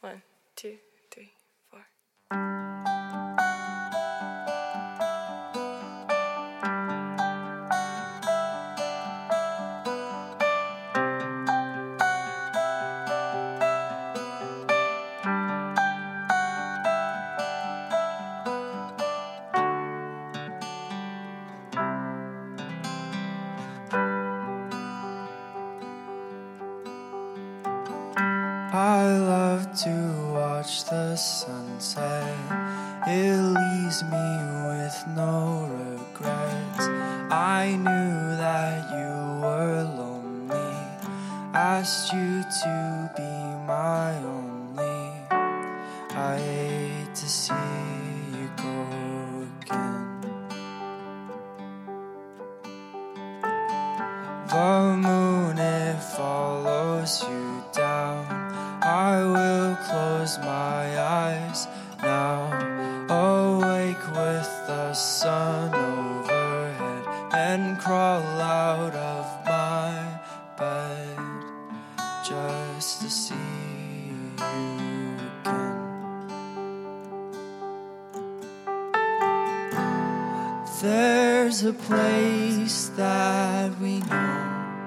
1, 2, 3, 4. I love to watch the sunset. It leaves me with no regrets. I knew that you were lonely, asked you to be my only. I hate to see you go again. The moon, it follows you down. I will close my eyes now, awake with the sun overhead, and crawl out of my bed just to see you again. There's a place that we know,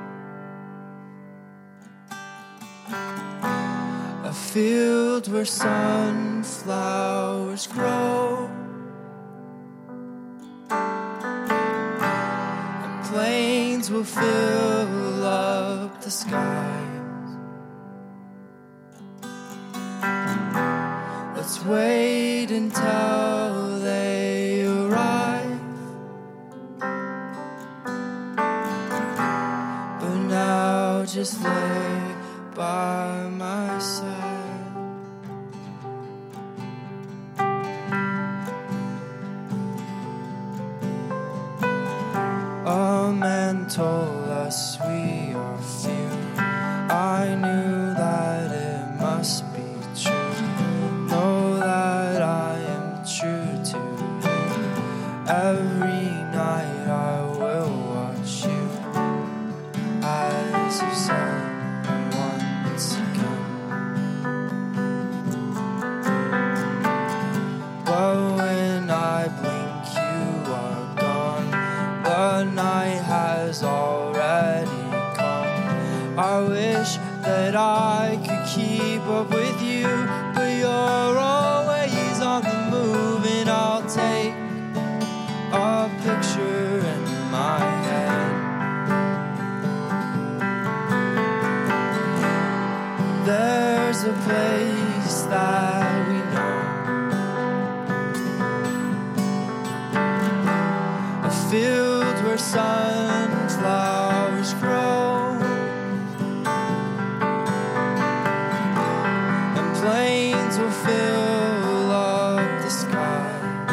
a field where sunflowers grow, and planes will fill up the skies. Let's wait until they arrive, but now just lay by my side. A man told us we are few. I knew that it must be true. Know that I am true to you. Every night I will watch you as you say once again. But when I blink, you are gone. The night has already come. I wish that I could keep up with you, but you're always on the move, and I'll take a picture in my head. There's a place that we know, a field where sunflowers grow, and planes will fill up the skies.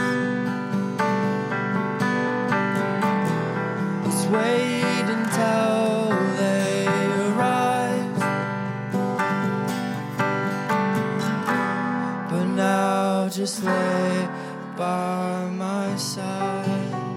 Let's wait until they arrive, but now just lay by my side.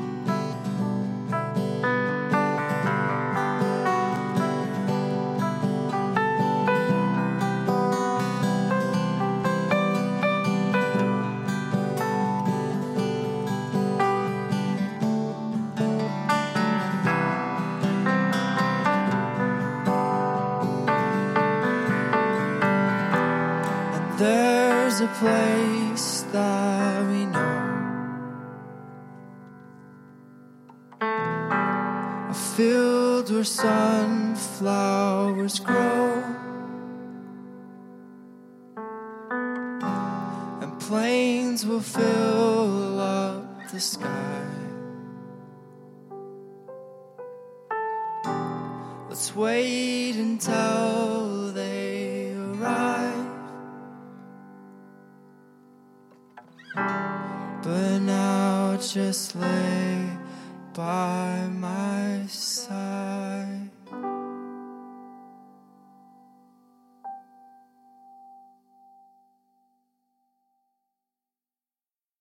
There's a place that we know, a field where sunflowers grow, and planes will fill up the sky. Let's wait until they arrive, but now just lay by my side.